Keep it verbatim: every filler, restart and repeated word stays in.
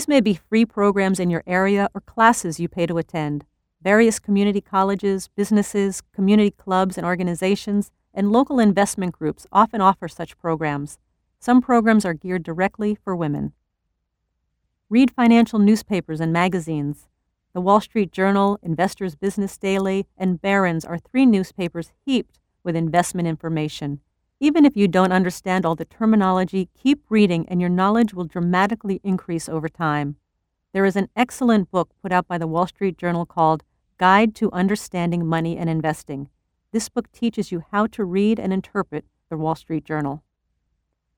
These may be free programs in your area or classes you pay to attend. Various community colleges, businesses, community clubs and organizations, and local investment groups often offer such programs. Some programs are geared directly for women. Read financial newspapers and magazines. The Wall Street Journal, Investors Business Daily, and Barron's are three newspapers heaped with investment information. Even if you don't understand all the terminology, keep reading and your knowledge will dramatically increase over time. There is an excellent book put out by the Wall Street Journal called Guide to Understanding Money and Investing. This book teaches you how to read and interpret the Wall Street Journal.